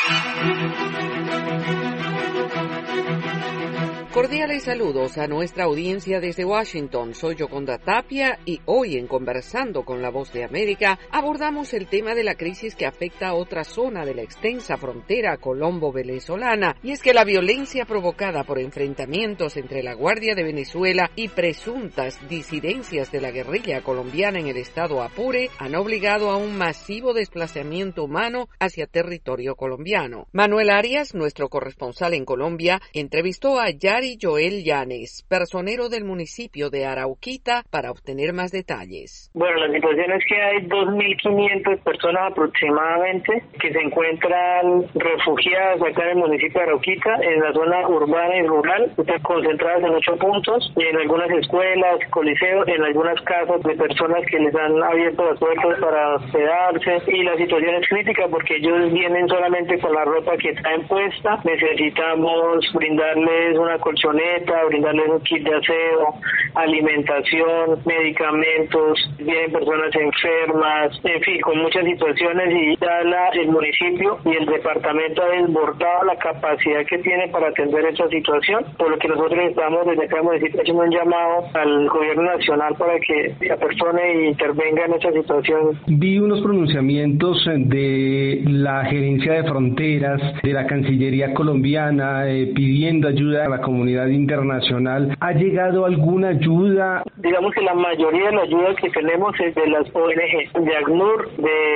Cordiales saludos a nuestra audiencia desde Washington. Soy Yoconda Tapia y hoy en Conversando con la Voz de América abordamos el tema de la crisis que afecta a otra zona de la extensa frontera colombo-venezolana, y es que la violencia provocada por enfrentamientos entre la Guardia de Venezuela y presuntas disidencias de la guerrilla colombiana en el estado Apure han obligado a un masivo desplazamiento humano hacia territorio colombiano. Manuel Arias, nuestro corresponsal en Colombia, entrevistó a Yari Joel Llanes, personero del municipio de Arauquita, para obtener más detalles. Bueno, la situación es que hay 2.500 personas aproximadamente que se encuentran refugiadas acá en el municipio de Arauquita, en la zona urbana y rural, están concentradas en 8 puntos, y en algunas escuelas, coliseos, en algunas casas de personas que les han abierto las puertas para hospedarse, y la situación es crítica porque ellos vienen solamente con la ropa que traen puesta. Necesitamos brindarles una colchoneta, brindarles un kit de aseo, alimentación, medicamentos, vienen personas enfermas, en fin, con muchas situaciones, y ya el municipio y el departamento ha desbordado la capacidad que tiene para atender esa situación, por lo que nosotros estamos desde acá haciendo un llamado al gobierno nacional para que se apersone e intervenga en esa situación. Vi unos pronunciamientos de la Gerencia de Fronteras, de la Cancillería colombiana, pidiendo ayuda a la comunidad internacional. ¿Ha llegado alguna ayuda? Digamos que la mayoría de la ayuda que tenemos es de las ONG, de ACNUR,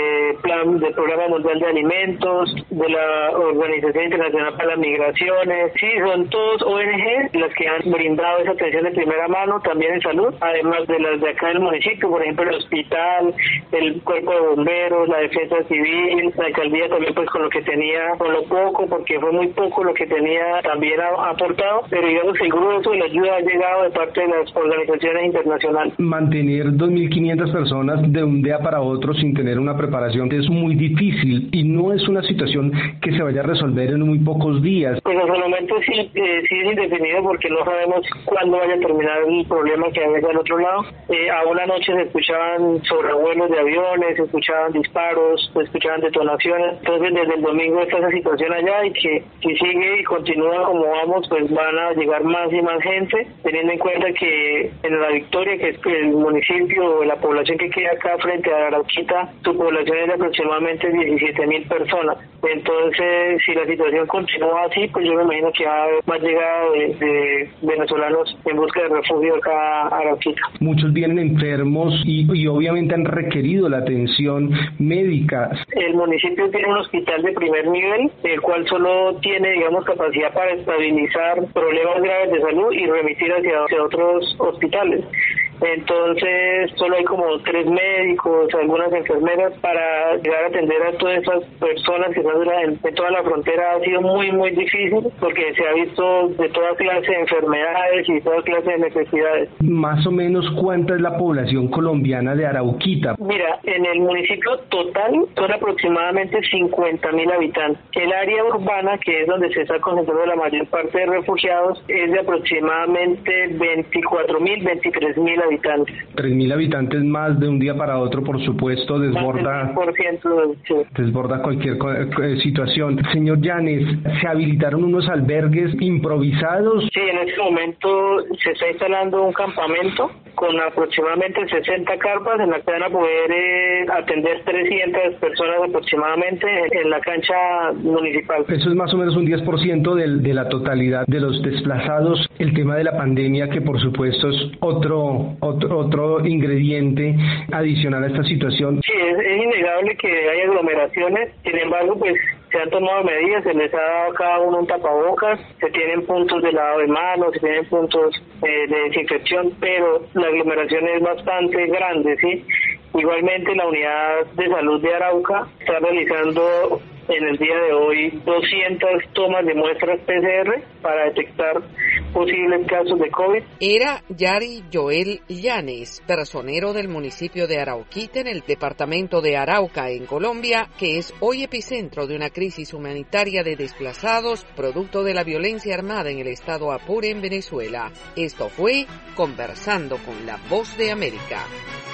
del Programa Mundial de Alimentos, de la Organización Internacional para las Migraciones. Sí, son todos ONG las que han brindado esa atención de primera mano, también en salud, además de las de acá del municipio, por ejemplo el hospital, el cuerpo de bomberos, la defensa civil, la alcaldía también, pues con lo que tenía, con lo poco, porque fue muy poco lo que tenía, también ha aportado, pero digamos que el grueso de la ayuda ha llegado de parte de las organizaciones internacionales. Mantener 2.500 personas de un día para otro sin tener una preparación es muy difícil, y no es una situación que se vaya a resolver en muy pocos días. Pues hasta el momento sí es indefinido, porque no sabemos cuándo vaya a terminar el problema que hay al otro lado. A una noche se escuchaban sobrevuelos de aviones, se escuchaban disparos, se escuchaban detonaciones. Entonces desde el domingo está esa situación allá, y que si sigue y continúa como vamos, pues van a llegar más y más gente, teniendo en cuenta que en La Victoria, que es el municipio, la población que queda acá frente a Arauquita, su población es de aproximadamente 17.000 personas. Entonces, si la situación continúa así, pues yo me imagino que va a haber más llegada de venezolanos en busca de refugio acá a Arauquita. Muchos vienen enfermos y obviamente han requerido la atención médica. El municipio tiene un hospital de primer nivel, el cual solo tiene, digamos, capacidad para estabilizar problemas graves de salud y remitir hacia otros hospitales. Entonces solo hay como 3 médicos, algunas enfermeras para llegar a atender a todas esas personas que están en toda la frontera. Ha sido muy muy difícil porque se ha visto de toda clase de enfermedades y toda clase de necesidades. Más o menos, ¿cuánta es la población colombiana de Arauquita? Mira, en el municipio total son aproximadamente 50.000 habitantes. El área urbana, que es donde se está concentrando la mayor parte de refugiados, es de aproximadamente 24.000, 23.000 habitantes. 3.000 habitantes más de un día para otro, por supuesto, desborda cualquier situación. Señor Llanes, ¿se habilitaron unos albergues improvisados? Sí, en este momento se está instalando un campamento con aproximadamente 60 carpas en la que van a poder atender 300 personas aproximadamente en la cancha municipal. Eso es más o menos un 10% de la totalidad de los desplazados. El tema de la pandemia, que por supuesto es otro ingrediente adicional a esta situación. Sí, es innegable que hay aglomeraciones, sin embargo, pues se han tomado medidas, se les ha dado a cada uno un tapabocas, se tienen puntos de lavado de manos, se tienen puntos de desinfección, pero la aglomeración es bastante grande, ¿sí? Igualmente la unidad de salud de Arauca está realizando en el día de hoy 200 tomas de muestras PCR para detectar posibles casos de COVID. Era Yari Joel Llanes, personero del municipio de Arauquita en el departamento de Arauca, en Colombia, que es hoy epicentro de una crisis humanitaria de desplazados producto de la violencia armada en el estado Apure, en Venezuela. Esto fue Conversando con la Voz de América.